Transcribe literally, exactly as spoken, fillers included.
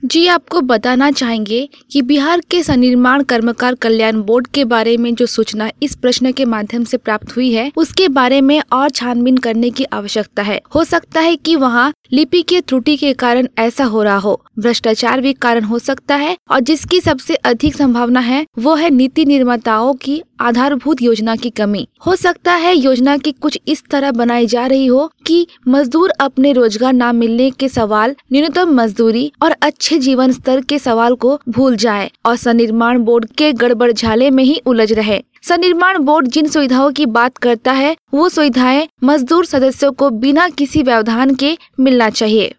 जी, आपको बताना चाहेंगे कि बिहार के सनिर्माण कर्मकार कल्याण बोर्ड के बारे में जो सूचना इस प्रश्न के माध्यम से प्राप्त हुई है, उसके बारे में और छानबीन करने की आवश्यकता है। हो सकता है कि वहाँ लिपि के त्रुटि के कारण ऐसा हो रहा हो, भ्रष्टाचार भी कारण हो सकता है, और जिसकी सबसे अधिक संभावना है वो है नीति निर्माताओं की आधारभूत योजना की कमी। हो सकता है योजना की कुछ इस तरह बनाई जा रही हो कि मजदूर अपने रोजगार न मिलने के सवाल, न्यूनतम मजदूरी और अच्छे जीवन स्तर के सवाल को भूल जाए और सनिर्माण बोर्ड के गड़बड़ झाले में ही उलझ रहे। सनिर्माण बोर्ड जिन सुविधाओं की बात करता है वो सुविधाएं मजदूर सदस्यों को बिना किसी व्यवधान के मिलना चाहिए।